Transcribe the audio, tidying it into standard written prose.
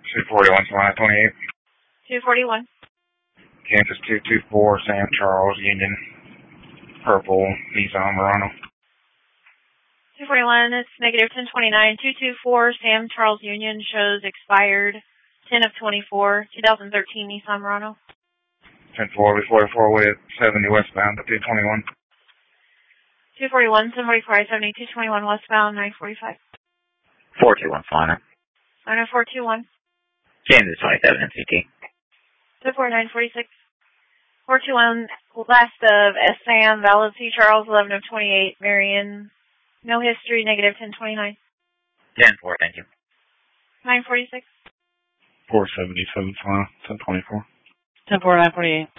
241, July 28. 241. Kansas 224, Sam Charles, Union, purple, Nissan Murano. 241, it's negative 1029. 224, Sam Charles Union shows expired 10 of 24, 2013 Nissan Murano. 10-4, B44 with 70 westbound to 221. 241, 745, 70, 221 westbound, 945. 421, Solana. 421. Kansas 27, NCT. 24946. 421, last of S. Sam, valid C. Charles, 11 of 28, Marion. No history, negative 1029. 10-4, thank you. 946. 477, Solana, 1024. 10-4, 948.